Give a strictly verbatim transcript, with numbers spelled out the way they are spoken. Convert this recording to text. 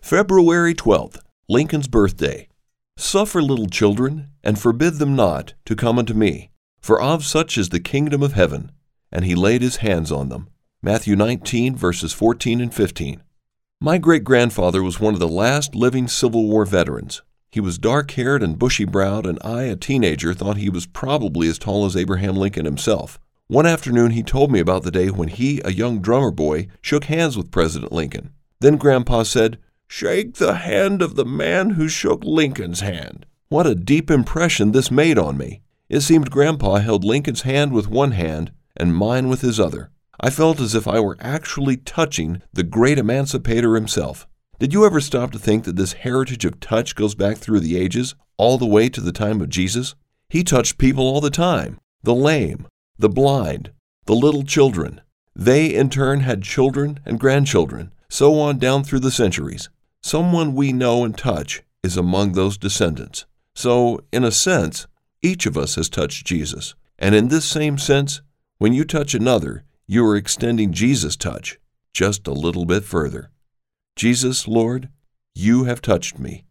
February twelfth, Lincoln's birthday. Suffer little children, and forbid them not to come unto me, for of such is the kingdom of heaven. And he laid his hands on them. Matthew nineteen, verses fourteen and fifteen. My great-grandfather was one of the last living Civil War veterans. He was dark-haired and bushy-browed, and I, a teenager, thought he was probably as tall as Abraham Lincoln himself. One afternoon he told me about the day when he, a young drummer boy, shook hands with President Lincoln. Then Grandpa said, "Shake the hand of the man who shook Lincoln's hand." What a deep impression this made on me. It seemed Grandpa held Lincoln's hand with one hand and mine with his other. I felt as if I were actually touching the great emancipator himself. Did you ever stop to think that this heritage of touch goes back through the ages, all the way to the time of Jesus? He touched people all the time, the lame, the blind, the little children. They, in turn, had children and grandchildren, so on down through the centuries. Someone we know and touch is among those descendants. So, in a sense, each of us has touched Jesus. And in this same sense, when you touch another, you are extending Jesus' touch just a little bit further. Jesus, Lord, you have touched me.